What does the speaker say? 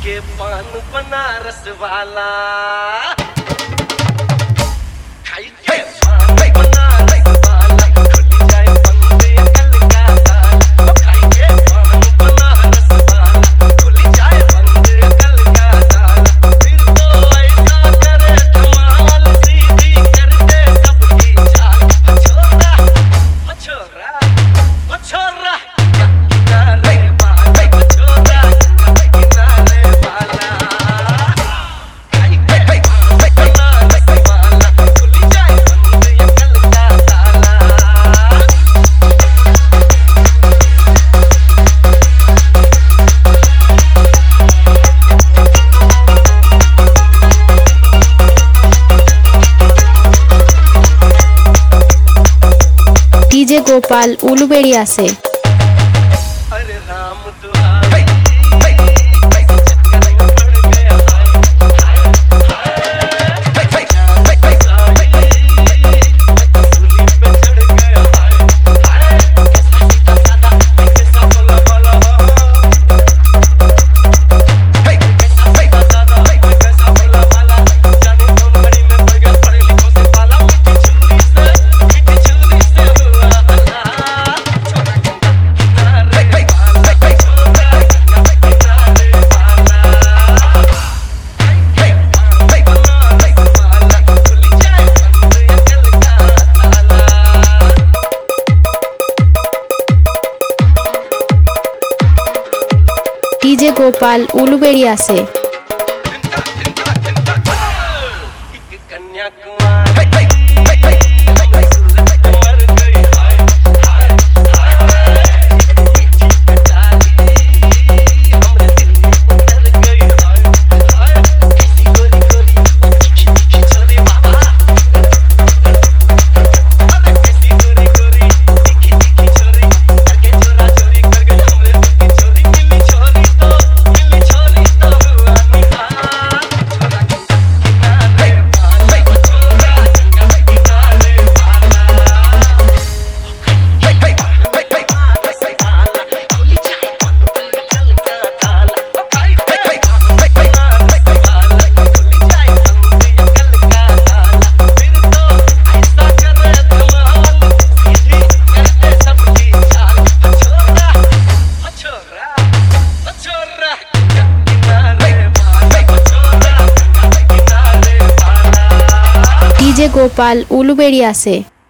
के पान बनारस वाला खाई के पान बनारस वाला खुल जाए बंद कल का ताला खाई के पान बनारस वाला खुल जाए बंद कल का ताला फिर तो ऐसा करे धमाल सीधी कर दे सबकी चाल छोरा छोरा छोरा किनारे वाला छोरा किनारे वाला खाई के पान बनारस वाला खुल जाए बंद कल का ताला डीजे गोपाल उलुबेड़िया से। अरे राम दुआरी चक्कर में पड़ गया सूली पे चढ़ गया कैसा सीधा साधा कैसा बोला बोला कैसा सीधा साधा कैसा बोला वाला जाने कौन घड़ी में पड़ गया पढ़े लिखों से पाला मीठी छुरी से हुआ हल्ला छोटा गंगा किनारे वाला छोटा गंगा किनारे वाला बनारस वाला खुल जाए बंद कल का ताला डीजे गोपाल उलुबेड़िया से। एक कन्याकुमारी सूरत मर गई हाय हाय हाय मीठी कटारी हमरे दिल में उतर गई हाय हाय कैसी गोरी गोरी तीखी तीखी छोरी बाबा अरे कैसी गोरी गोरी तीखी तीखी छोरी करके चोरा चोरी कर गई हमरे दिल की चोरी मिली छोरी तो हुआ निहार छोरा किनारे वाला छोरा गंगा किनारे वाला खुल जाए बंद कल का ताला खाई के पान बनारस वाला खुल जाए बंद कल का ताला फिर तो ऐसा करे धमाल सीधी कर दे सबकी चाल छोरा छोरा छोरा किनारे वाला छोरा किनारे वाला डीजे गोपाल उलुबेड़िया से।